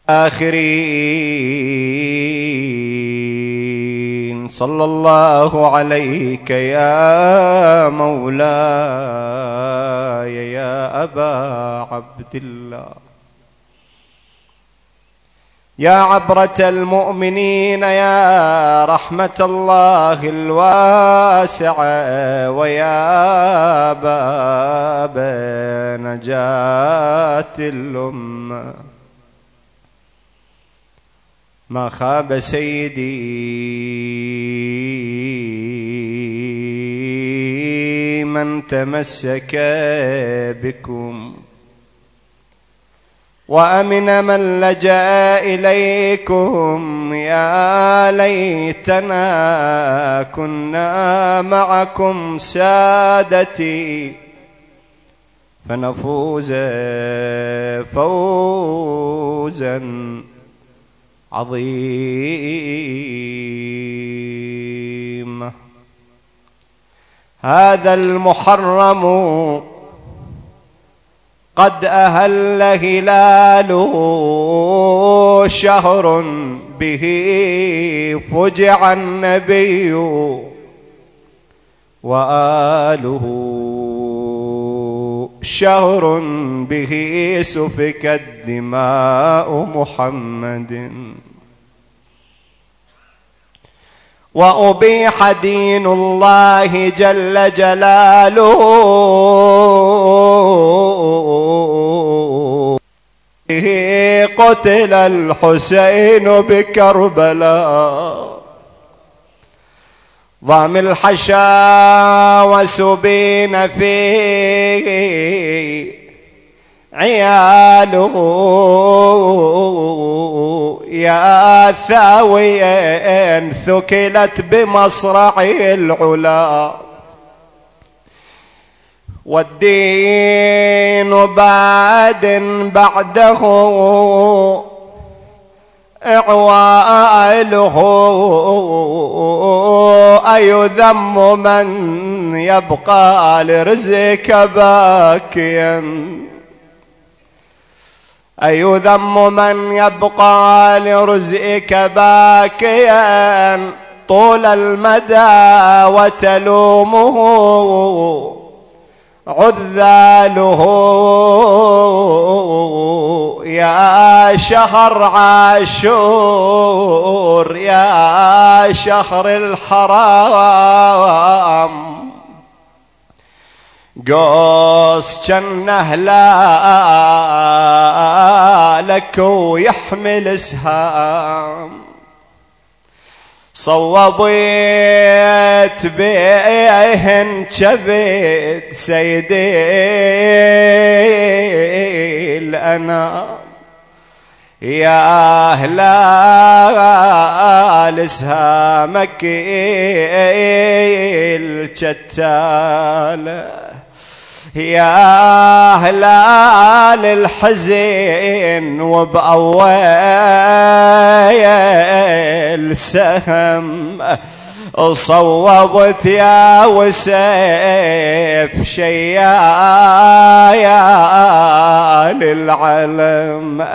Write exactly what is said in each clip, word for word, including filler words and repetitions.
آخرين. صلى الله عليك يا مولاي يا أبا عبد الله، يا عبرة المؤمنين، يا رحمة الله الواسعة، ويا باب نجاة الأمة. ما خاب سيدي من تمسك بكم، وأمن من لجأ إليكم. يا ليتنا كنا معكم سادتي فنفوز فوزا عظيما. هذا المحرم قد أهل هلاله، شهر به فجع النبي وآله، شهر به سفكت دماء محمد، وأبيح دين الله جل جلاله، قتل الحسين بكربلاء. ضام الحشا وسبين فيه عياله، يا ثاويا ثكلت بمصرع العلا، والدين بعد بعده إعواله. أيذم من يبقى لرزقك باكيا، أيذم من يبقى لرزقك باكيا طول المدى وتلومه عذاله. يا شهر عاشور يا شهر الحرام، قوس جنه لك ويحمل سهام. صوبيت بيهن كبد سيدي الأنام، يا هلال سهامك الجتالة، يا هلال الحزين وبأول سهم. صوبت يا وسيف شيا للعلم،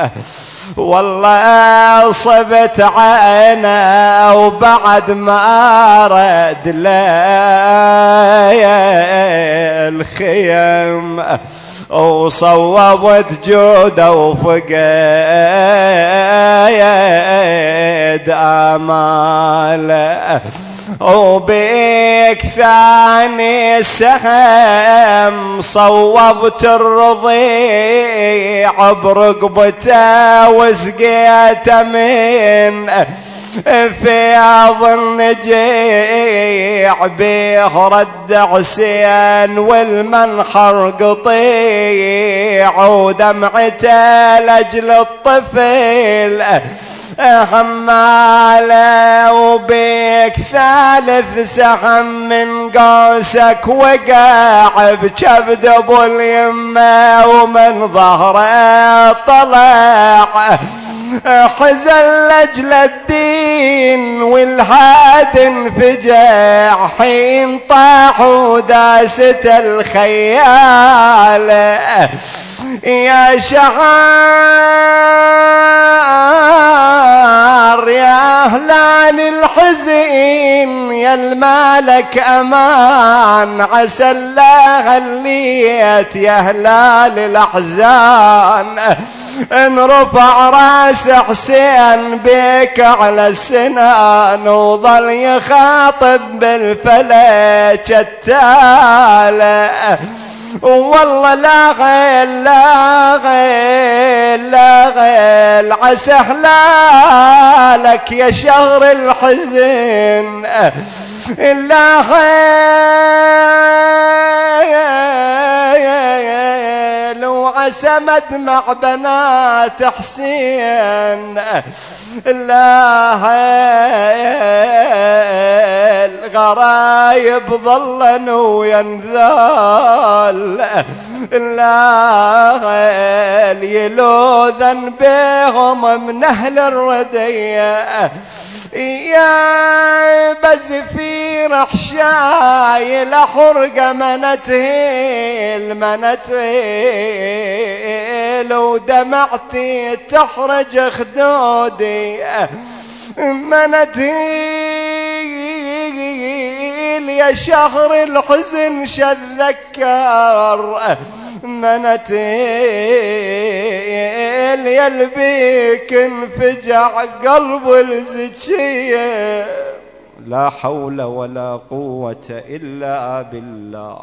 والله صبت عينه وبعد ما رد لي الخيم، وصوبت جوده وفقد آماله، وبيك ثاني سهم صوبت الرضيع برقبته وسقيته من فياض النجيع بيه رد عسين والمنحر قطيع، ودمعته لاجل الطفل هماله، وبيك ثالث سهم من قوسك وقع بكبد ابو اليمه، ومن ظهره طلع حزن لاجل الدين والهاد انفجع، حين طاحوا داسة الخيال. يا شهاب المالك أمان، عسى الله غليت يا هلال الأحزان، ان رفع راس حسين بك على السنان، وظل يخاطب بالفلك التالي، والله لا غيل لا غيل لا غيل عسى هلالك يا شهر الحزن، لا غيل وعسى مدمع بنات حسين، لا غيل غرايب ظلن وينذال، لا غيل يلوذن بهم من أهل الردية، يا بزفير حشاي لحرقة منتهيل منتهيل، ودمعتي تحرج خدودي منتهيل، يا شهر الحزن شذكر منتهيل، يلبيك انفجع قلب الزكية، لا حول ولا قوة إلا بالله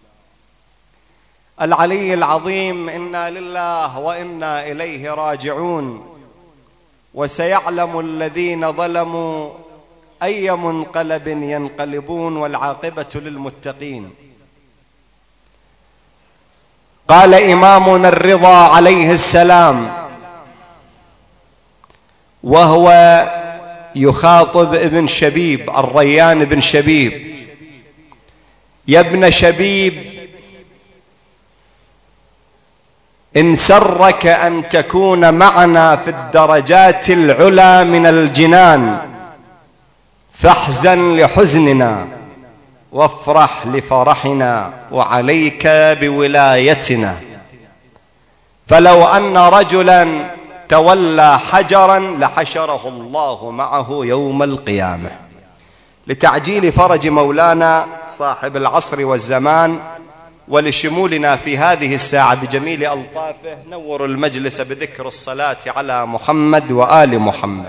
العلي العظيم. إنا لله وإنا إليه راجعون، وسيعلم الذين ظلموا أي منقلب ينقلبون، والعاقبة للمتقين. قال إمامنا الرضا عليه السلام وهو يخاطب ابن شبيب الريان بن شبيب: يا ابن شبيب، إن سرك أن تكون معنا في الدرجات العلى من الجنان فاحزن لحزننا وافرح لفرحنا، وعليك بولايتنا، فلو أن رجلا تولى حجرا لحشره الله معه يوم القيامة. لتعجيل فرج مولانا صاحب العصر والزمان، ولشمولنا في هذه الساعة بجميل ألطافه، نور المجلس بذكر الصلاة على محمد وآل محمد.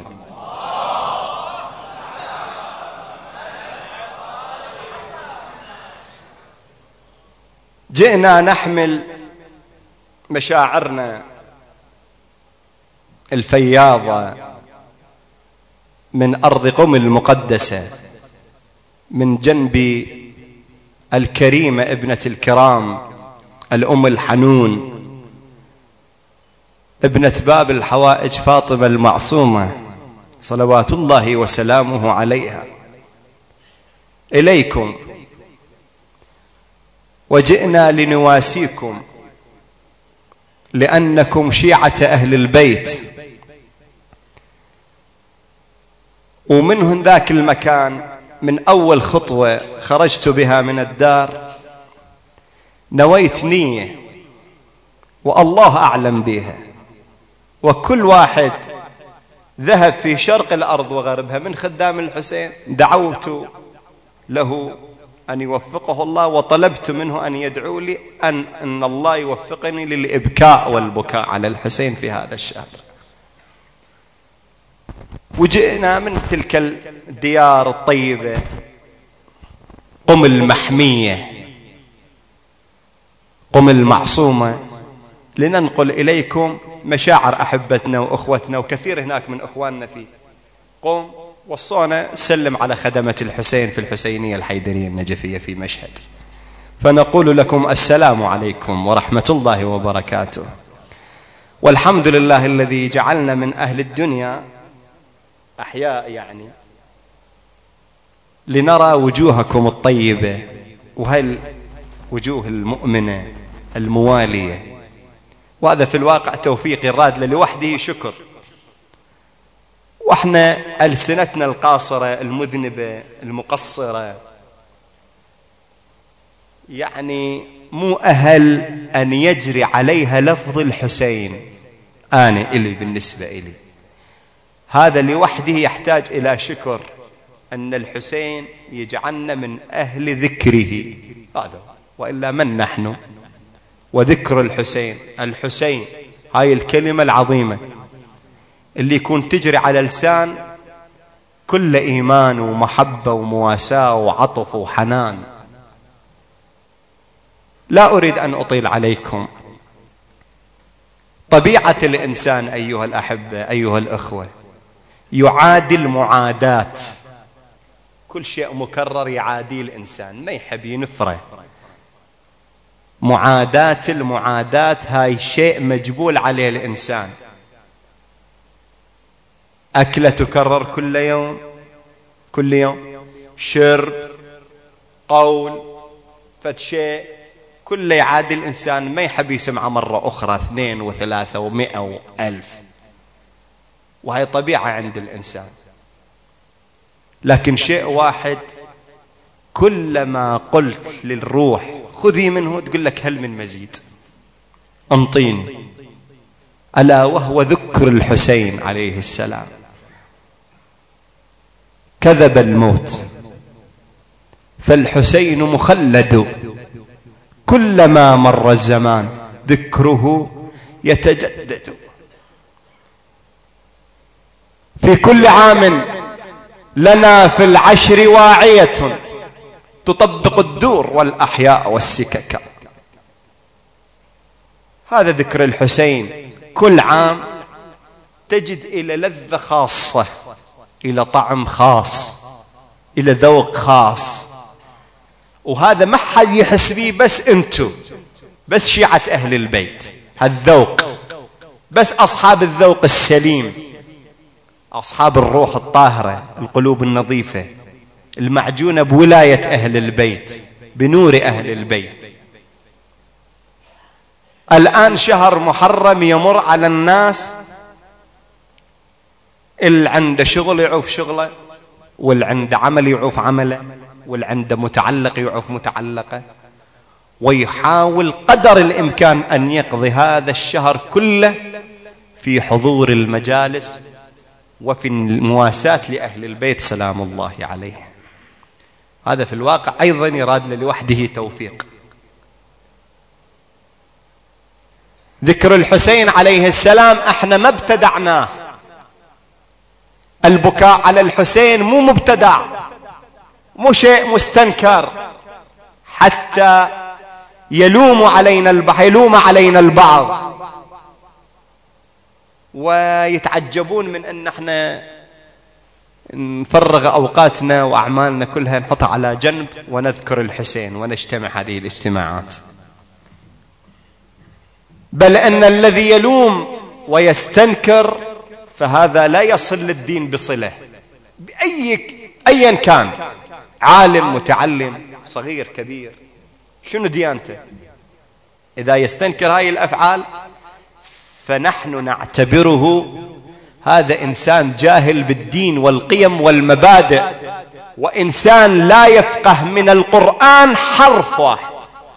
جئنا نحمل مشاعرنا الفياضة من أرض قم المقدسة، من جنب الكريمة ابنة الكرام الأم الحنون، ابنة باب الحوائج فاطمة المعصومة صلوات الله وسلامه عليها، إليكم، وجئنا لنواسيكم لأنكم شيعة أهل البيت. ومنهم ذاك المكان من أول خطوة خرجت بها من الدار نويت نية والله أعلم بها، وكل واحد ذهب في شرق الأرض وغربها من خدام الحسين دعوت له أن يوفقه الله، وطلبت منه أن يدعو لي أن, أن الله يوفقني للإبكاء والبكاء على الحسين في هذا الشهر. وجئنا من تلك الديار الطيبة قم المحمية، قم المعصومة، لننقل إليكم مشاعر أحبتنا وأخوتنا، وكثير هناك من أخواننا في قم وصونا سلم على خدمة الحسين في الحسينية الحيدرية النجفية في مشهد، فنقول لكم السلام عليكم ورحمة الله وبركاته. والحمد لله الذي جعلنا من أهل الدنيا أحياء يعني لنرى وجوهكم الطيبة، وهي الوجوه المؤمنة الموالية، وهذا في الواقع توفيق الراد لوحده شكر. واحنا ألسنتنا القاصرة المذنبة المقصرة يعني مو أهل أن يجري عليها لفظ الحسين. أنا إلي بالنسبة إلي هذا لوحده يحتاج إلى شكر أن الحسين يجعلنا من أهل ذكره، هذا وإلا من نحن وذكر الحسين. الحسين هاي الكلمة العظيمة اللي يكون تجري على لسان كل إيمان ومحبة ومواساة وعطف وحنان. لا أريد أن أطيل عليكم. طبيعة الإنسان أيها الأحبة أيها الأخوة يعادل معاداة، كل شيء مكرر يعادي الإنسان، ما يحب ينفره. معاداة المعاداة هاي شيء مجبول عليه الإنسان. أكلة تكرر كل يوم كل يوم، شرب، قول، فد شيء كله يعادي الإنسان، ما يحب يسمعه مرة أخرى اثنين وثلاثة ومئة وألف، وهي طبيعة عند الإنسان. لكن شيء واحد كلما قلت للروح خذي منه تقول لك هل من مزيد، انطيني، ألا وهو ذكر الحسين عليه السلام. كذب الموت، فالحسين مخلد، كلما مر الزمان ذكره يتجدد. في كل عام لنا في العشر واعية تطبق الدور والأحياء والسكك. هذا ذكر الحسين، كل عام تجد إلى لذة خاصة، إلى طعم خاص، إلى ذوق خاص. وهذا ما حد يحس بيه، بس أنتو، بس شيعة أهل البيت، هالذوق بس أصحاب الذوق السليم، أصحاب الروح الطاهرة، القلوب النظيفة، المعجونة بولاية أهل البيت، بنور أهل البيت. الآن شهر محرم يمر على الناس، اللي عنده شغل يعوف شغله، واللي عنده عمل يعوف عمله، واللي عنده متعلق يعوف متعلقه، ويحاول قدر الإمكان أن يقضي هذا الشهر كله في حضور المجالس وفي المواساة لأهل البيت سلام الله عليه. هذا في الواقع أيضا يراد لوحده توفيق. ذكر الحسين عليه السلام احنا ما ابتدعناه، البكاء على الحسين مو مبتدع، مو شيء مستنكر حتى يلوم علينا البعض يلوم علينا البعض ويتعجبون من أن احنا نفرغ أوقاتنا وأعمالنا كلها نحطها على جنب ونذكر الحسين ونجتمع هذه الاجتماعات. بل أن الذي يلوم ويستنكر فهذا لا يصل للدين بصلة بأي أيا كان، عالم متعلم صغير كبير، شنو ديانته؟ إذا يستنكر هاي الأفعال فنحن نعتبره هذا إنسان جاهل بالدين والقيم والمبادئ، وإنسان لا يفقه من القرآن حرف واحد.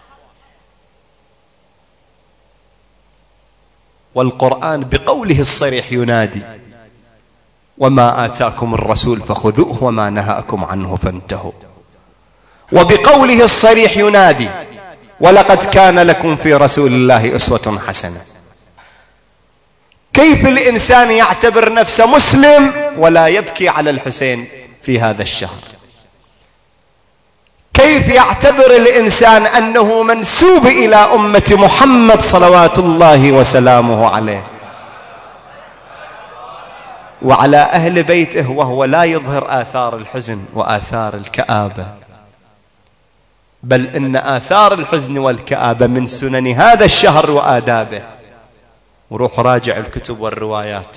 والقرآن بقوله الصريح ينادي: وما آتاكم الرسول فخذوه وما نهاكم عنه فانتهوا. وبقوله الصريح ينادي: ولقد كان لكم في رسول الله أسوة حسنة. كيف الإنسان يعتبر نفسه مسلم ولا يبكي على الحسين في هذا الشهر؟ كيف يعتبر الإنسان أنه منسوب إلى أمة محمد صلوات الله وسلامه عليه وعلى أهل بيته وهو لا يظهر آثار الحزن وآثار الكآبة؟ بل إن آثار الحزن والكآبة من سنن هذا الشهر وآدابه. وروح راجع الكتب والروايات،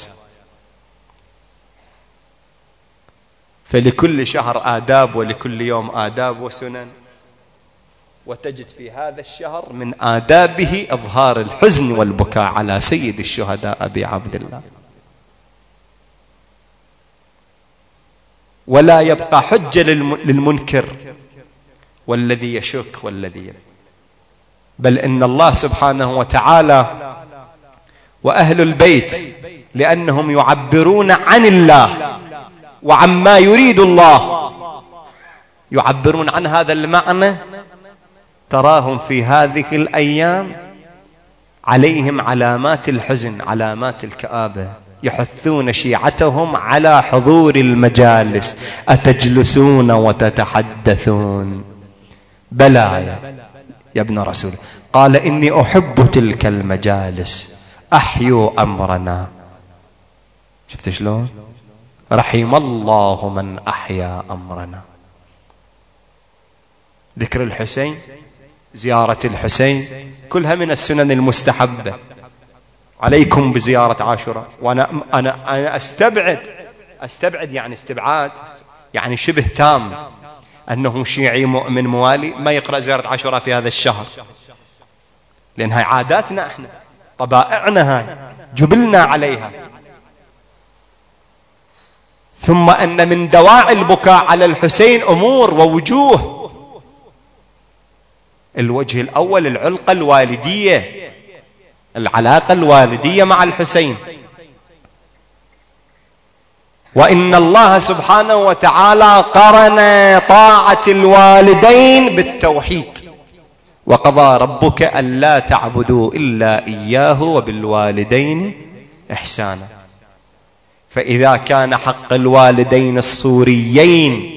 فلكل شهر آداب ولكل يوم آداب وسنن. وتجد في هذا الشهر من آدابه إظهار الحزن والبكاء على سيد الشهداء أبي عبد الله، ولا يبقى حجة للمنكر والذي يشك والذي يبقى. بل إن الله سبحانه وتعالى وأهل البيت لأنهم يعبرون عن الله وعما يريد الله يعبرون عن هذا المعنى. تراهم في هذه الأيام عليهم علامات الحزن، علامات الكآبة، يحثون شيعتهم على حضور المجالس. أتجلسون وتتحدثون؟ بلى يا ابن رسول. قال إني أحب تلك المجالس، أحيوا أمرنا. شفت شلون؟ رحم الله من أحيا أمرنا. ذكر الحسين، زيارة الحسين، كلها من السنن المستحبة. عليكم بزيارة عاشوراء. وأنا أنا أنا أستبعد أستبعد يعني استبعاد يعني شبه تام أنه شيعي مؤمن موالي ما يقرأ زيارة عاشوراء في هذا الشهر، لأن هاي عاداتنا احنا، طبائعنا هاي، جبلنا عليها. ثم أن من دواعي البكاء على الحسين أمور ووجوه. الوجه الأول العلاقة الوالدية، العلاقة الوالدية مع الحسين. وإن الله سبحانه وتعالى قرن طاعة الوالدين بالتوحيد. وقضى ربك ألا تعبدوا إلا إياه وبالوالدين إحسانا. فإذا كان حق الوالدين الصوريين،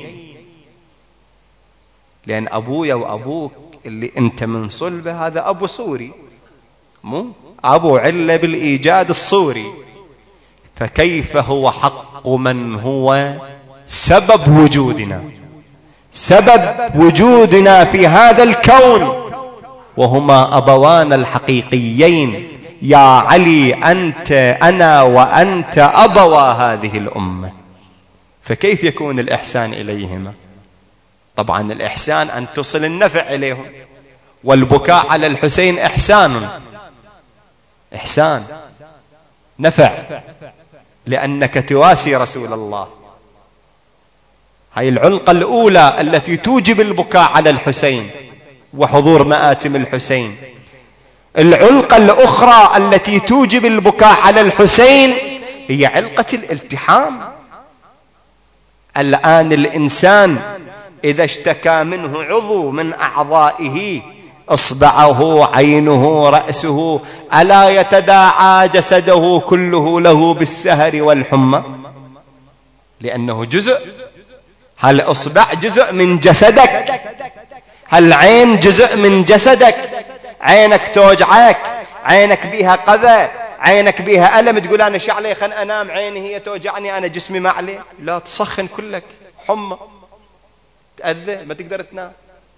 لأن أبويا وأبوك اللي أنت من صلبه هذا أبو سوري، مو أبو علة بالإيجاد الصوري، فكيف هو حق من هو سبب وجودنا، سبب وجودنا في هذا الكون، وهما أبوانا الحقيقيين. يا علي أنت أنا وأنت أبوا هذه الأمة، فكيف يكون الإحسان إليهما؟ طبعا الإحسان أن تصل النفع إليهم، والبكاء على الحسين إحسان، إحسان نفع، لأنك تواسي رسول الله. هاي العلقة الأولى التي توجب البكاء على الحسين وحضور مآتم الحسين. العلقة الأخرى التي توجب البكاء على الحسين هي علقة الالتحام. الآن الإنسان إذا اشتكى منه عضو من أعضائه، إصبعه، عينه، رأسه، ألا يتداعى جسده كله له بالسهر والحمى؟ لأنه جزء. هل إصبع جزء من جسدك؟ هل عين جزء من جسدك؟ عينك توجعك، عينك بيها قذى، عينك بيها ألم، تقول أنا شعلي خل أنام، عيني هي توجعني، أنا جسمي ما عليه. لا، تصخن كلك، حمى، تأذى، ما تقدر تنام.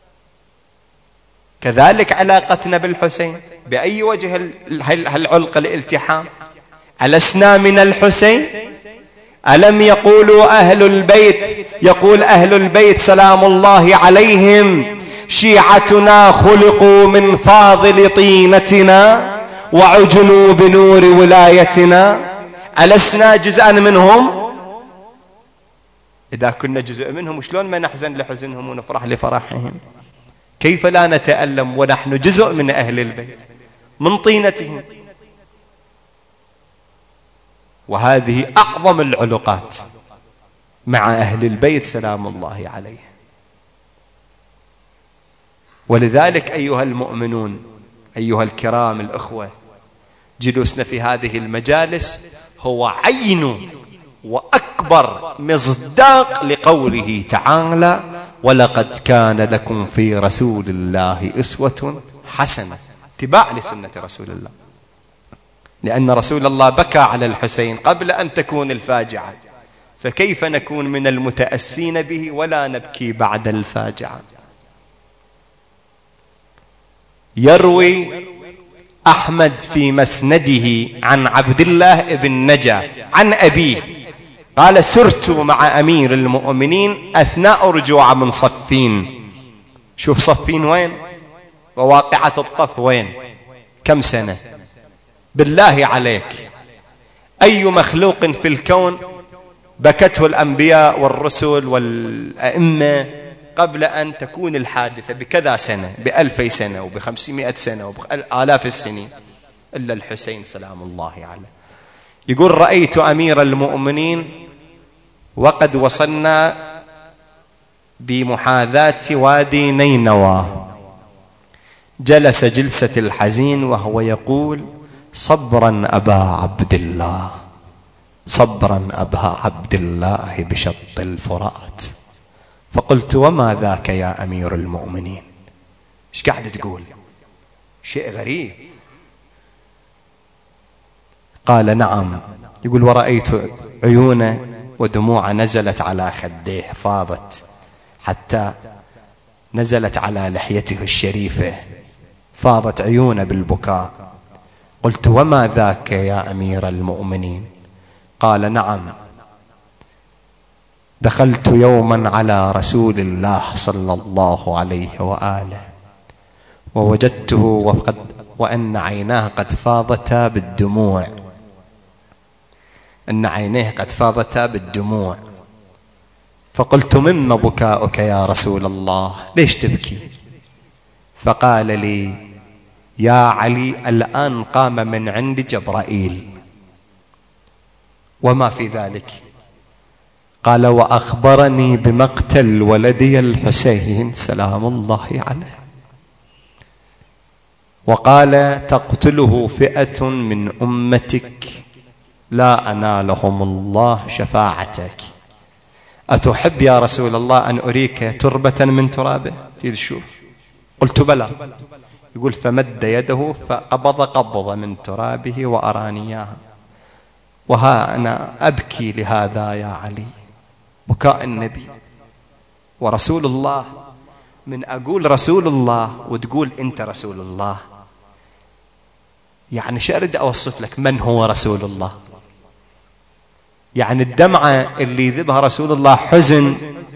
كذلك علاقتنا بالحسين، بأي وجه هالعلقة الالتحام؟ ألسنا من الحسين؟ ألم يقولوا أهل البيت، يقول أهل البيت سلام الله عليهم: شيعتنا خلقوا من فاضل طينتنا وعجلوا بنور ولايتنا. ألسنا جزءا منهم؟ إذا كنا جزء منهم شلون ما نحزن لحزنهم ونفرح لفرحهم؟ كيف لا نتألم ونحن جزء من أهل البيت من طينتهم؟ وهذه أعظم العلاقات مع أهل البيت سلام الله عليهم. ولذلك أيها المؤمنون، أيها الكرام الأخوة، جلوسنا في هذه المجالس هو عين وأكبر مصداق لقوله تعالى: ولقد كان لكم في رسول الله أسوة حسنة. اتباع لسنة رسول الله، لأن رسول الله بكى على الحسين قبل أن تكون الفاجعة، فكيف نكون من المتأسين به ولا نبكي بعد الفاجعة؟ يروي أحمد في مسنده عن عبد الله بن نجا عن أبيه قال: سرت مع أمير المؤمنين أثناء رجوع من صفين. شوف صفين وين، وواقعة الطف وين، كم سنة؟ بالله عليك، أي مخلوق في الكون بكته الأنبياء والرسل والأئمة قبل أن تكون الحادثة بكذا سنة، بألفي سنة وبخمسمائة سنة وبآلاف السنين، إلا الحسين سلام الله عليه. يقول: رأيت أمير المؤمنين وقد وصلنا بمحاذاة وادي نينوى، جلس جلسة الحزين وهو يقول: صبرا أبا عبد الله، صبرا أبا عبد الله بشط الفرات. فقلت: وما ذاك يا أمير المؤمنين؟ ايش قاعد تقول؟ شيء غريب. قال: نعم. يقول: ورأيت عيونه ودموع نزلت على خديه، فاضت حتى نزلت على لحيته الشريفة، فاضت عيونه بالبكاء. قلت: وما ذاك يا أمير المؤمنين؟ قال: نعم، دخلت يوما على رسول الله صلى الله عليه وآله ووجدته وقد وأن عيناه قد فاضتا بالدموع، أن عينيه قد فاضتا بالدموع. فقلت: مما بكاؤك يا رسول الله؟ ليش تبكي؟ فقال لي: يا علي، الآن قام من عند جبرائيل. وما في ذلك؟ قال: وأخبرني بمقتل ولدي الحسين سلام الله عليه، وقال: تقتله فئة من أمتك لا أنالهم الله شفاعتك. أتحب يا رسول الله أن أريك تربة من ترابه؟ شوف. قلت: بلى. يقول: فمد يده فقبض قبضة من ترابه وأرانياها، وها أنا أبكي لهذا يا علي، بكاء النبي ورسول الله. من أقول رسول الله وتقول أنت رسول الله، يعني شأرد أوصف لك من هو رسول الله. يعني الدمعة اللي يذبها رسول الله حزن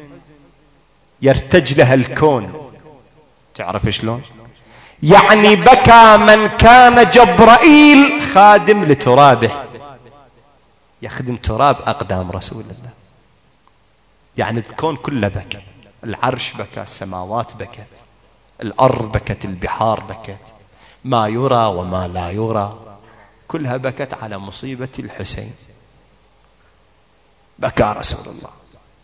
يرتج لها الكون. تعرف شلون؟ يعني بكى من كان جبرائيل خادم لترابه، يخدم تراب أقدام رسول الله. يعني الكون كله بكى، العرش بكى، السماوات بكت، الأرض بكت، البحار بكت، ما يرى وما لا يرى كلها بكت على مصيبة الحسين. بكى رسول الله.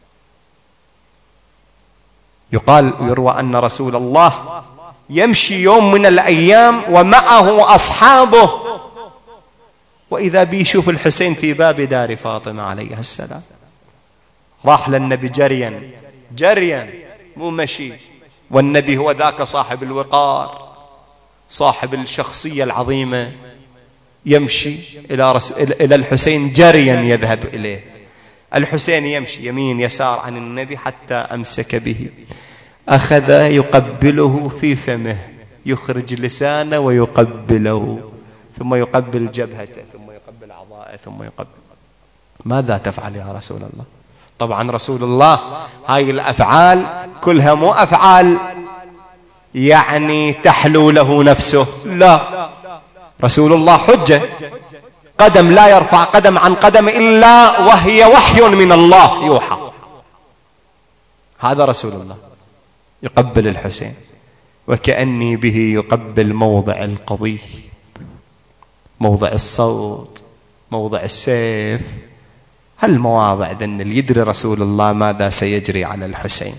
يقال ويروى أن رسول الله يمشي يوم من الأيام ومعه أصحابه، وإذا بيشوف الحسين في باب دار فاطمة عليها السلام. راح للنبي جريا جريا، مو مشي، والنبي هو ذاك صاحب الوقار، صاحب الشخصية العظيمة، يمشي إلى, رسول إلى الحسين جريا يذهب إليه. الحسين يمشي يمين يسار عن النبي حتى أمسك به، أخذ يقبله في فمه، يخرج لسانه ويقبله، ثم يقبل جبهته، ثم يقبل أعضائه، ثم يقبل. ماذا تفعل يا رسول الله؟ طبعا رسول الله هاي الأفعال كلها مو أفعال يعني تحلو له نفسه، لا، رسول الله حجة، قدم لا يرفع قدم عن قدم إلا وهي وحي من الله يوحى. هذا رسول الله يقبل الحسين، وكأني به يقبل موضع القضية، موضع الصوت، موضع السيف، هالمواضع ذن اللي يدري رسول الله ماذا سيجري على الحسين.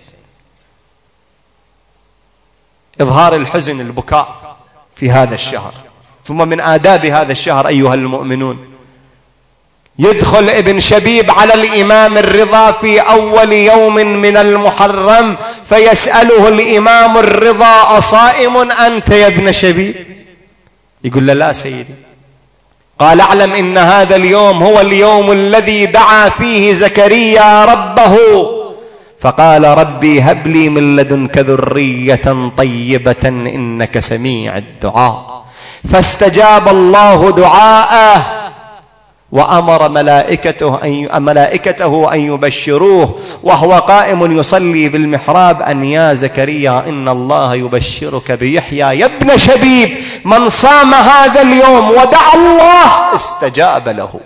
إظهار الحزن، البكاء في هذا الشهر. ثم من آداب هذا الشهر أيها المؤمنون، يدخل ابن شبيب على الإمام الرضا في أول يوم من المحرم، فيسأله الإمام الرضا: أصائم أنت يا ابن شبيب؟ يقول له: لا سيدي. قال: أعلم إن هذا اليوم هو اليوم الذي دعا فيه زكريا ربه، فقال: ربي هب لي من لدنك ذرية طيبة إنك سميع الدعاء. فاستجاب الله دعاءه، وأمر ملائكته أن ملائكته أن يبشروه وهو قائم يصلي بالمحراب: أن يا زكريا إن الله يبشرك بيحيى يا ابن شبيب، من صام هذا اليوم ودعا الله استجاب له.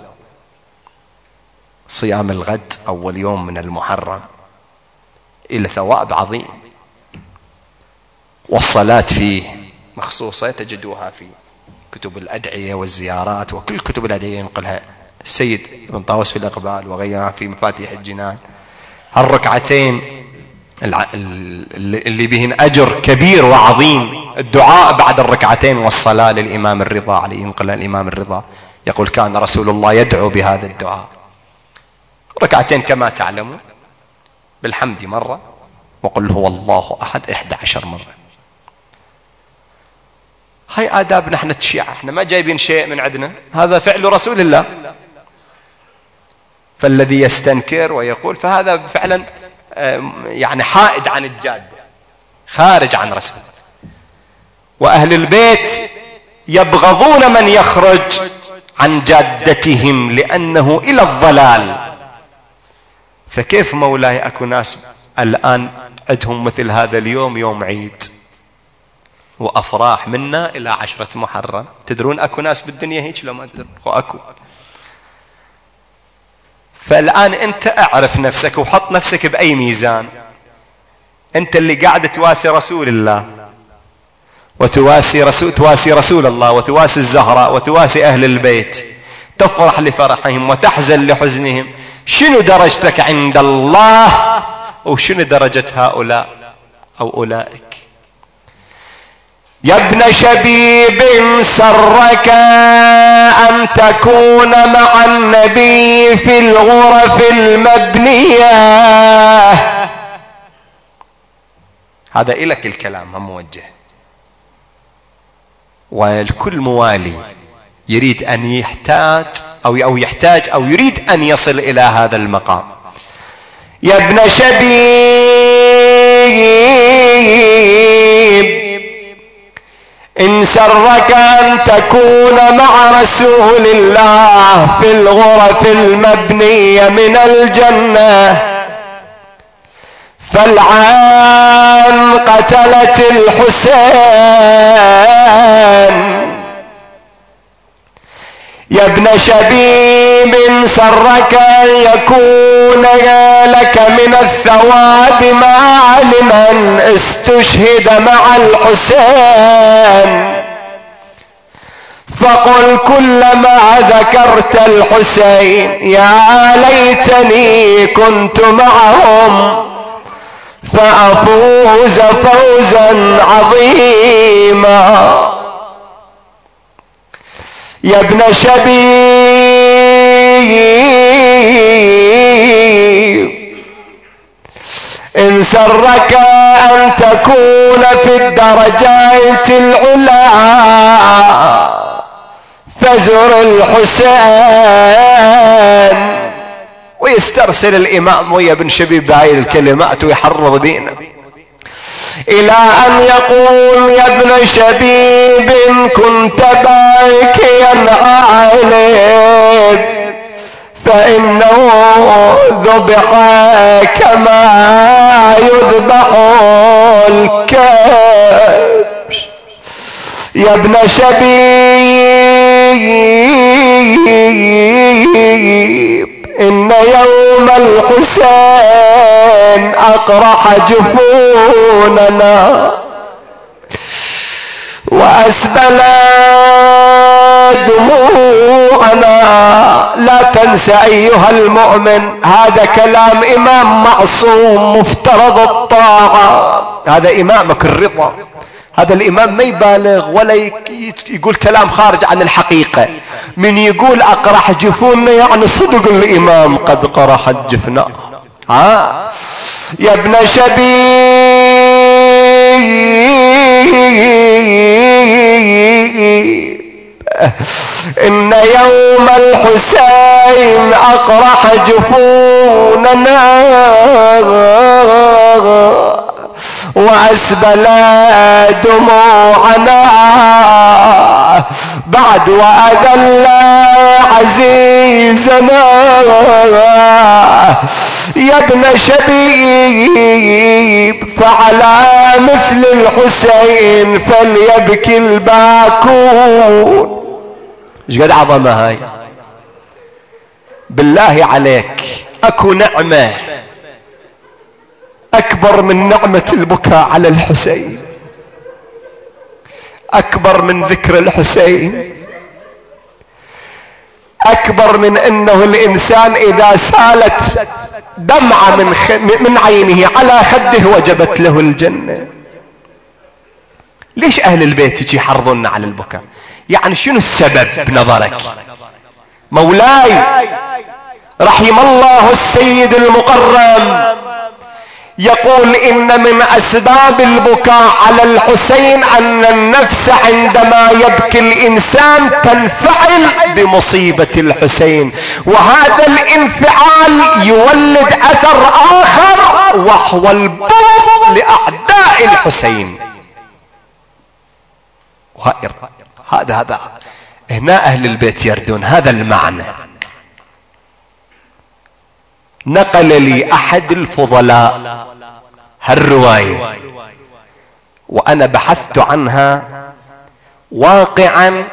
صيام الغد أول يوم من المحرم إلى ثواب عظيم، والصلاة فيه مخصوصة تجدوها في كتب الأدعية والزيارات، وكل كتب الأدعية ينقلها السيد ابن طاووس في الإقبال وغيرها في مفاتيح الجنان. هالركعتين اللي بهن أجر كبير وعظيم، الدعاء بعد الركعتين والصلاة للإمام الرضا عليه، ينقل الإمام الرضا يقول كان رسول الله يدعو بهذا الدعاء ركعتين كما تعلمون، بالحمد مرة وقل هو الله أحد إحدى عشر مرة. هاي آداب نحن الشيعة، احنا ما جايبين شيء من عندنا، هذا فعل رسول الله. فالذي يستنكر ويقول فهذا فعلا يعني حائد عن الجادة، خارج عن رسول. وأهل البيت يبغضون من يخرج عن جادتهم لأنه إلى الضلال. فكيف مولاي أكو ناس الآن عندهم مثل هذا اليوم يوم عيد وأفراح منا إلى عشرة محرم؟ تدرون أكو ناس بالدنيا هيك لو ما تدرون؟ أكو. فالآن أنت أعرف نفسك وحط نفسك بأي ميزان. أنت اللي قاعد تواسي رسول الله وتواسي رسول تواسي رسول الله وتواسي الزهراء وتواسي أهل البيت، تفرح لفرحهم وتحزن لحزنهم. شنو درجتك عند الله وشنو درجة هؤلاء أو أولئك؟ يا ابن شبيب سرك أن تكون مع النبي في الغرف المبنية. هذا إلك الكلام هم موجه، والكل موالي يريد أن يحتاج أو أو يحتاج أو يريد أن يصل إلى هذا المقام. يا ابن شبيب إن سرك أن تكون مع رسول الله في الغرف المبنية من الجنة، فالعان قتلت الحسين. يا ابن شبيب إن سرك أن يكون لك من الثواب مع لمن استشهد مع الحسين، فقل كلما ذكرت الحسين يا ليتني كنت معهم فأفوز فوزا عظيما. يا ابن شبيب إن سرك أن تكون في الدرجات العلى فزر الحسين. ويسترسل الإمام ويا ابن شبيب بهاي الكلمات ويحرض بينا إلى أن يقول يا ابن شبيب إن كنت باكيا عالم فإنه ذبح كما يذبح الكبش. يا ابن شبيب إن يوم الحسين أقرح جفوننا وأسبل دموعنا. لا تنسى أيها المؤمن هذا كلام إمام معصوم مفترض الطاعة، هذا إمامك الرضا، هذا الإمام ما يبالغ ولا يقول كلام خارج عن الحقيقة. من يقول أقرح جفوننا يعني صدق الإمام قد قرحت جفنا. ها يا ابن شبيب إن يوم الحسين أقرح جفوننا وأسبل دموعنا بعد وأذل عزيزنا. يا ابن شبيب فعلى مثل الحسين فليبكي الباكون. ايش قد عظمة هاي؟ بالله عليك اكو نعمة اكبر من نعمة البكاء على الحسين، اكبر من ذكر الحسين، اكبر من انه الانسان اذا سالت دمعة من, خ... من عينه على خده وجبت له الجنة. ليش أهل البيت يحرضون على البكاء؟ يعني شنو السبب بنظرك؟ مولاي رحم الله السيد المقرم يقول إن من أسباب البكاء على الحسين أن النفس عندما يبكي الإنسان تنفعل بمصيبة الحسين، وهذا الانفعال يولد أثر آخر وهو البغض لأعداء الحسين. هذا هذا هنا أهل البيت يردون هذا المعنى. نقل لي أحد الفضلاء هالرواية وأنا بحثت عنها واقعا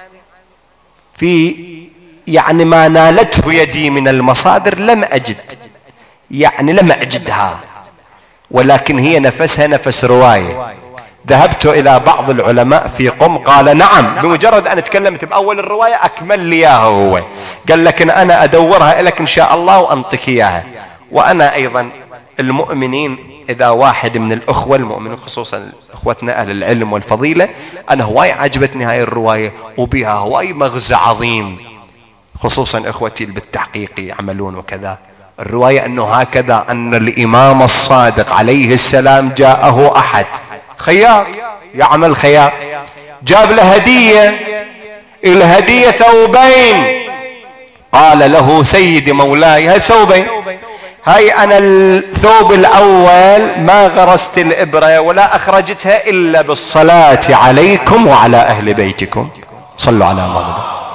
في يعني ما نالته يدي من المصادر، لم أجد يعني لم أجدها، ولكن هي نفسها نفس رواية. ذهبت إلى بعض العلماء في قم قال نعم، بمجرد أن تكلمت بأول الرواية أكمل لي إياها هو، قال لكن أنا أدورها لك إن شاء الله وأنطك إياها. وأنا أيضا المؤمنين إذا واحد من الأخوة المؤمنين خصوصا أخوتنا أهل العلم والفضيلة، أنا هواي عجبتني هاي الرواية وبها هواي مغزى عظيم، خصوصا إخوتي بالتحقيق يعملون وكذا. الرواية أنه هكذا أن الإمام الصادق عليه السلام جاءه أحد خياط يعمل خياط، جاب له هدية، الهدية ثوبين، قال له سيدي مولاي هاي ثوبين، هاي أنا الثوب الأول ما غرست الإبرة ولا أخرجتها إلا بالصلاة عليكم وعلى أهل بيتكم، صلوا على محمد.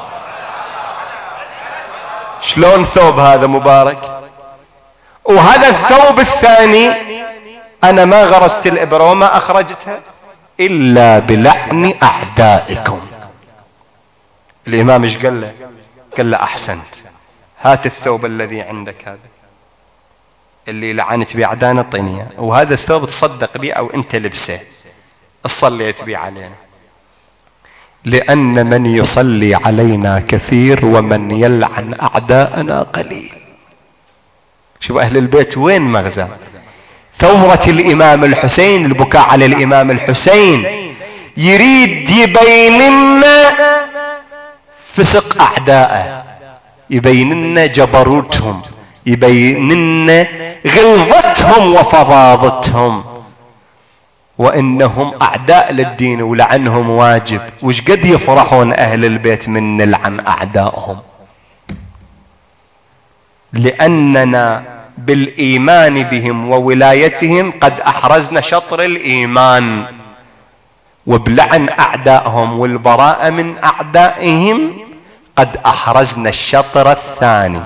شلون ثوب هذا مبارك؟ وهذا الثوب الثاني أنا ما غرست الإبرة وما أخرجتها إلا بلعن أعدائكم. الإمام ايش قال له؟ قال له أحسنت، هات الثوب الذي عندك هذا اللي لعنت به أعدائنا الطينية، وهذا الثوب تصدق به أو أنت لبسه صليت به علينا، لأن من يصلي علينا كثير ومن يلعن أعداءنا قليل. شوف أهل البيت وين مغزى ثورة الإمام الحسين، البكاء على الإمام الحسين، يريد يبين لنا فسق أعدائه، يبين لنا جبروتهم، يبين لنا غلظتهم وفظاظتهم، وإنهم أعداء للدين ولعنهم واجب. وش قد يفرحون أهل البيت من نلعن أعدائهم، لأننا بالإيمان بهم وولايتهم قد أحرزنا شطر الإيمان، وبلعن أعدائهم والبراءة من أعدائهم قد أحرزنا الشطر الثاني.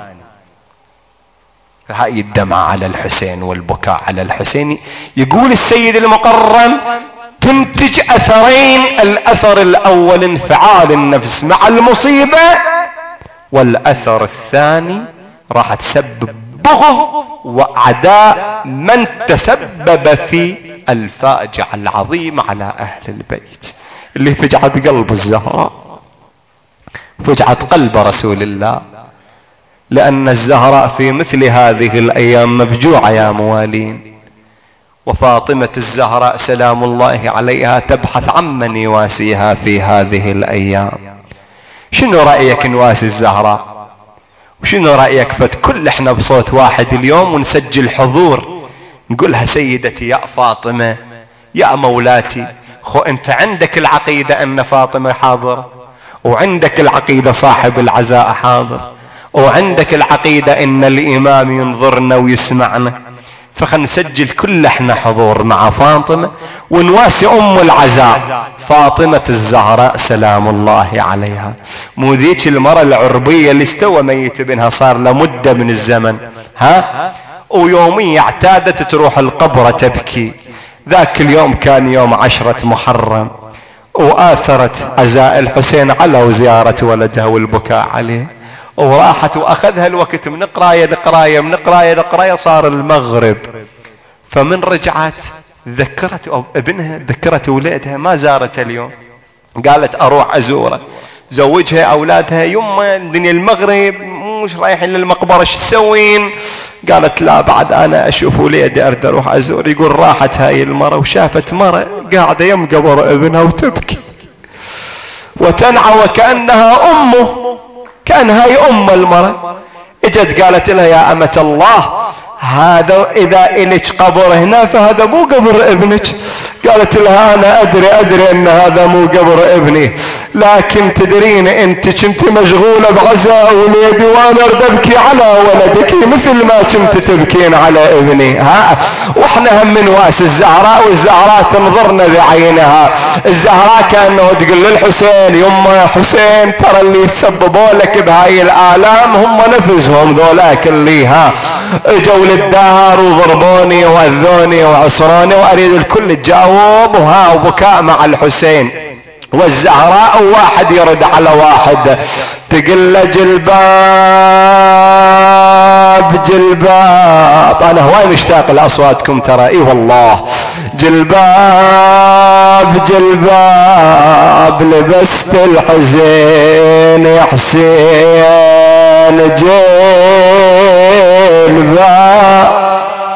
هاي الدمع على الحسين والبكاء على الحسين، يقول السيد المقرم تنتج أثرين، الأثر الأول انفعال النفس مع المصيبة، والأثر الثاني راح تسبب بغض وعداء من تسبب في الفاجعة العظيمة على أهل البيت اللي فجعت قلب الزهراء، فجعت قلب رسول الله، لأن الزهراء في مثل هذه الأيام مفجوعة يا موالين. وفاطمة الزهراء سلام الله عليها تبحث عمن يواسيها في هذه الأيام. شنو رأيك نواسي الزهراء؟ وشنو رأيك فتكل احنا بصوت واحد اليوم ونسجل حضور نقولها سيدتي يا فاطمة يا مولاتي، خو انت عندك العقيدة ان فاطمة حاضر، وعندك العقيدة صاحب العزاء حاضر، وعندك العقيدة ان الامام ينظرنا ويسمعنا، فخل نسجل كل احنا حضور مع فاطمة ونواسي ام العزاء فاطمة الزهراء سلام الله عليها. مو ذيك المرة العربية اللي استوى ميت بنها صار لمدة من الزمن، ها، ويومية اعتادت تروح القبر تبكي. ذاك اليوم كان يوم عشرة محرم، وآثرت عزاء الحسين على وزيارة ولدها والبكاء عليه، وراحت واخذها الوقت من قرايه لقرايه من قرايه لقرايه، صار المغرب. فمن رجعت ذكرت ابنها، ذكرت ولادها، ما زارتها اليوم، قالت اروح ازوره، زوجها اولادها، يما الدنيا المغرب وش رايحين للمقبرة شو تسوين؟ قالت لا بعد أنا أشوف وليدي أريد أروح أزور. يقول راحت هاي المرة وشافت مرة قاعدة يم قبر ابنها وتبكي وتنعى وكأنها أمه، كأن هاي أم المرة. اجت قالت لها يا أمة الله هذا إذا إلك قبر هنا فهذا مو قبر ابنك. قالت لها أنا أدري أدري أن هذا مو قبر ابني، لكن تدرين أنت كنت مشغولة بعزاء وليدي وأنا أريد أبكي على ولدك مثل ما كنت تبكين على ابني. ها وإحنا هم من واس الزهراء، والزهراء تنظرنا بعينها. الزهراء كأنه تقول للحسين يما حسين ترى اللي يسببوا لك بهاي الآلام هم نفسهم ذولاك اللي ها اجوا للدار وضربوني واذوني وعصروني واريد الكل تجاوب وها وبكاء مع الحسين. والزهراء واحد يرد على واحد تقول له جلباب جلباب. انا هواي مشتاق لاصواتكم ترى اي والله. جلباب جلباب لبست الحزين يا حسين جلباب.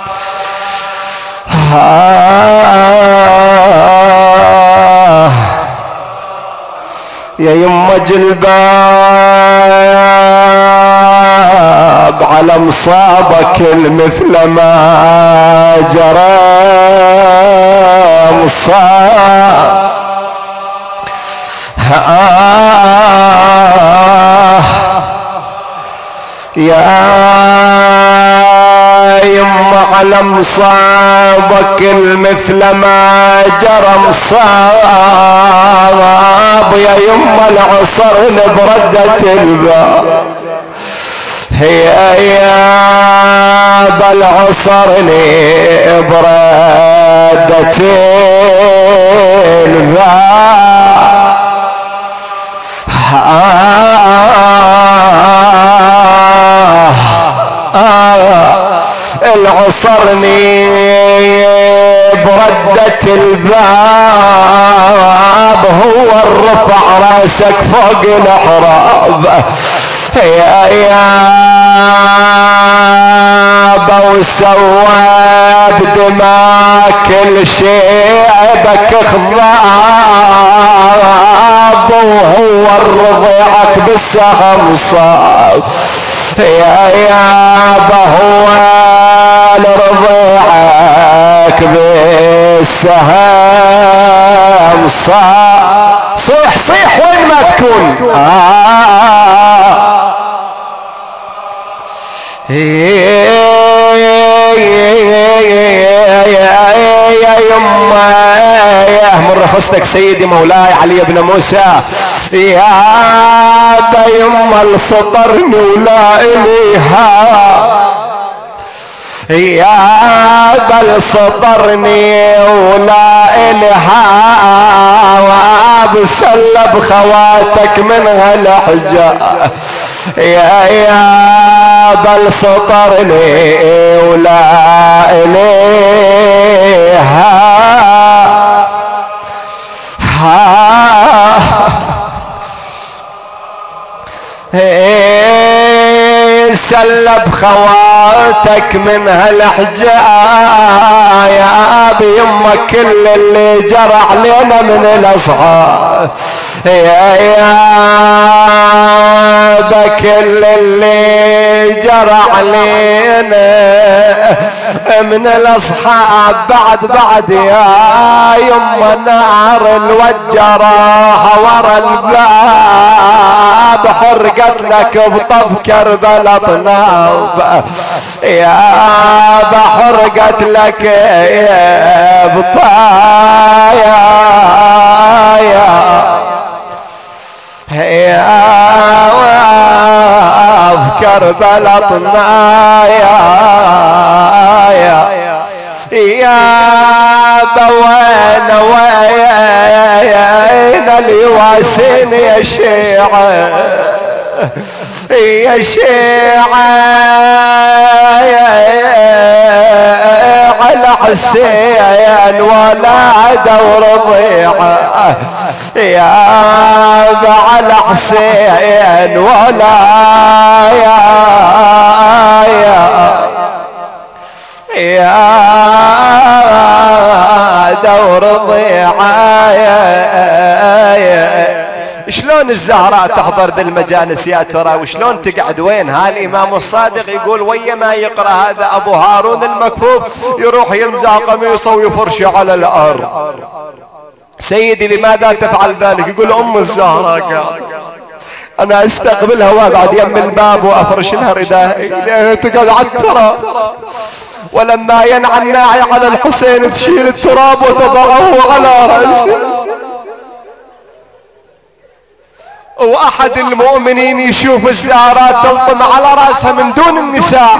يا يما جلباب على مصابك المثل ما جرى مصاب. يا يما على مصابك المثل ما جرى مصاب. يا يما العصر بردة الباب. هي يا بالعصر بردة الباب. العصرني بردة الباب هو الرفع راسك فوق الحراب. يا يابا وسوى بدماء كل شيء بك خضاب وهو الرضيعك بالسهم صاب. يا يابا هو لرضيعك بالسهم صاب. صيح صيح وين ما تكون. آه يا يما يا من رخصتك سيدي مولاي علي بن موسى. يا يما السطرني ولا إليها. يا بل سطرني ولا إلها وابسلب خواتك من هالحجة. يا يا بل سطرني ولا إليها. سلب خواتك من هالحجة. يا ابي يمك كل اللي جرى علينا من الاصحاب. يا يا كل اللي جرى علينا من الاصحاب بعد بعد يا يما نار الوجرة ورا الباب حرقت لك بطب كربلاء طناب. يا بحرقت لك يا بطايا يا يا كربلاء طنايا يا يا بوين وين اليواسين يا شيعة يا شيعة على الحسين ولا دور ضيعه يا مع الحسين ولا يا يا يا دور ضيعه. شلون الزهراء تحضر بالمجالس يا ترى وشلون تقعد وين؟ هالإمام الصادق يقول ويا ما يقرأ هذا أبو هارون المكفوف يروح ينزع قميصه ويفرشه على الأرض. سيدي لماذا تفعل ذلك؟ يقول أم الزهراء أنا أستقبلها وأقعد يم الباب وأفرش لها ردائي لأنها تقعد على التراب، ولما ينعى الناعي على الحسين تشيل التراب وتضعه على رأسه. واحد المؤمنين يشوف الزهراء تلطم على راسها من دون النساء.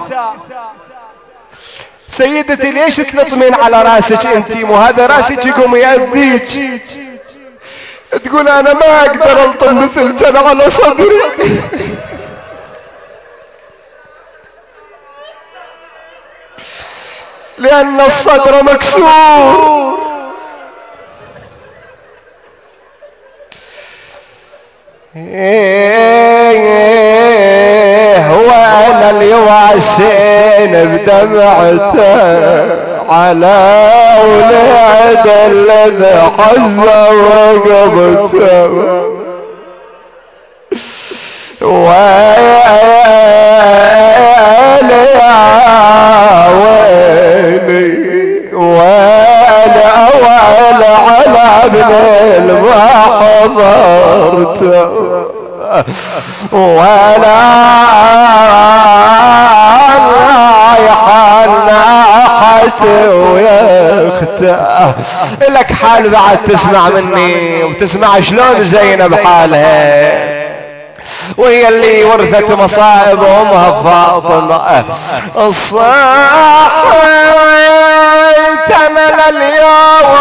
سيدتي ليش تلطمين على راسك انتي؟ مو هذا راسك يقوم يأذيك. تقول انا ما اقدر الطم مثل على صدري لان الصدر مكسور. هو انا اليواسين بدمعته على ولاد الذي حزه ورقبته ويلي يا ويلي ويلي ويلي على ابن ما حضرته ولا يحنحت ويخته. لك حال بعد تسمع مني وتسمع شلون زينب حالها وهي اللي ورثت مصائب امها فاطمه. الصحيت انا لليوم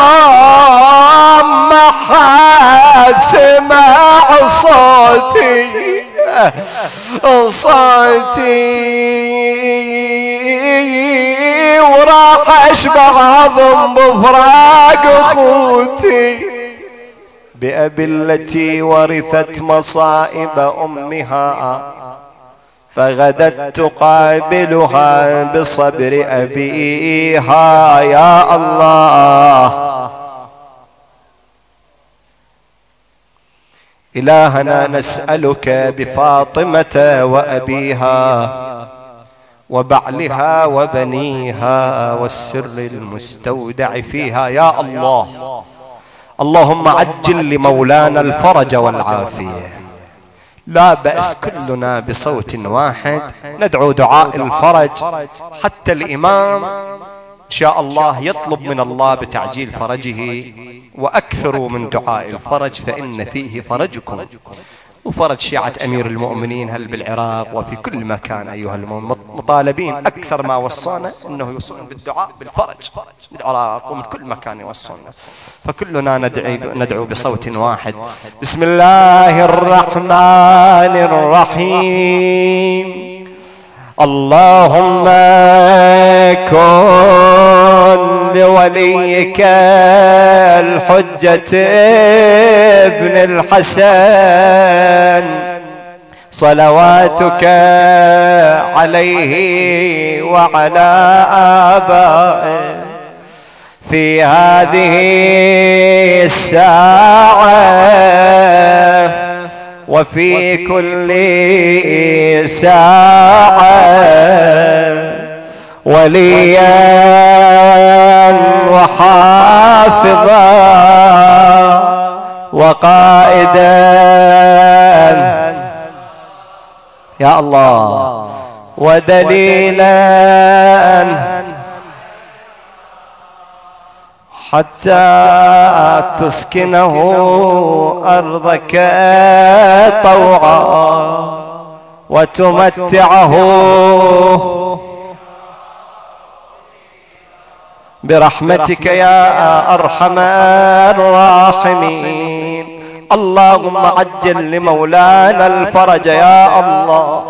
ما حد سمع صوتي صوتي وراح اشبع عظم بفراق اخوتي بأبي التي ورثت مصائب أمها فغدت تقابلها بصبر أبيها. يا الله إلهنا نسألك بفاطمة وأبيها وبعلها وبنيها والسر المستودع فيها يا الله. اللهم عجل لمولانا الفرج والعافية. لا بأس كلنا بصوت واحد ندعو دعاء الفرج حتى الإمام إن شاء الله يطلب من الله بتعجيل فرجه. وأكثروا من دعاء الفرج فإن فيه فرجكم وفرج شيعة أمير المؤمنين هل بالعراق وفي كل مكان أيها المطالبين. أكثر ما وصانا أنه يوصون بالدعاء بالفرج بالعراق ومن كل مكان يوصونا. فكلنا ندعو بصوت واحد. بسم الله الرحمن الرحيم. اللهم كن لوليك الحجة ابن الحسن صلواتك عليه وعلى آبائه في هذه الساعة وفي كل ساعة وليا وحافظا وقائدا يا الله ودليلا حتى تسكنه أرضك طوعا وتمتعه برحمتك يا أرحم الراحمين. اللهم عجل لمولانا الفرج يا الله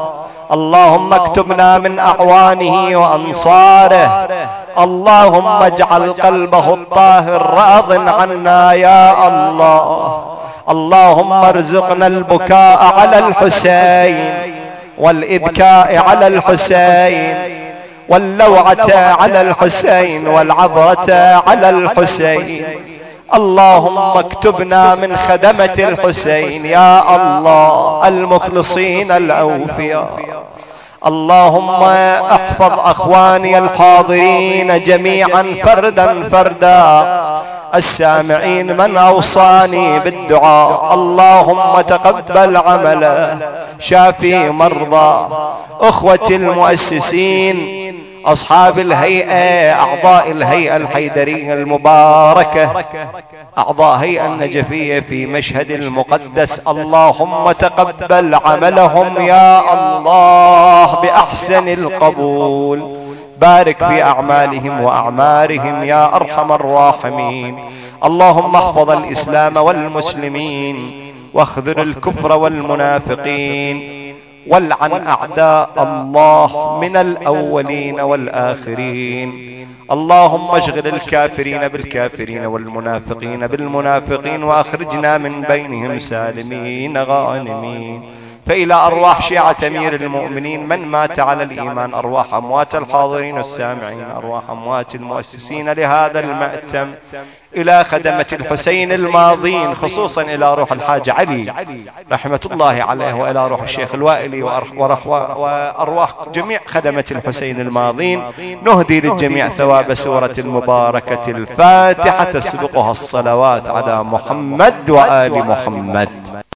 اللهم اكتبنا من أعوانه وأنصاره. اللهم اجعل قلبه الطاهر راض عنا يا الله. اللهم ارزقنا البكاء على الحسين والإبكاء على الحسين واللوعة على الحسين والعبرة على الحسين. اللهم اكتبنا من خدمة الحسين يا الله المخلصين الأوفياء. اللهم احفظ أخواني الحاضرين جميعا فردا فردا، السامعين من أوصاني بالدعاء. اللهم تقبل عمله، شافي مرضى، أخوتي المؤسسين، أصحاب الهيئة، أعضاء الهيئة الحيدرية المباركة، أعضاء هيئة النجفية في مشهد المقدس. اللهم تقبل عملهم يا الله بأحسن القبول. بارك في أعمالهم وأعمارهم يا أرحم الراحمين. اللهم احفظ الإسلام والمسلمين واخذل الكفر والمنافقين، والعن أعداء الله من الأولين والآخرين. اللهم اشغل الكافرين بالكافرين والمنافقين بالمنافقين، وأخرجنا من بينهم سالمين غانمين. فإلى أرواح شيعة أمير المؤمنين من مات على الإيمان، أرواح أموات الحاضرين والسامعين، أرواح أموات المؤسسين لهذا المأتم، إلى خدمة الحسين الماضين، خصوصا إلى روح الحاج علي رحمة الله عليه، وإلى روح الشيخ الوائلي وأرواح جميع خدمة الحسين الماضين. نهدي للجميع ثواب سورة المباركة الفاتحة تسبقها الصلوات على محمد وآل محمد.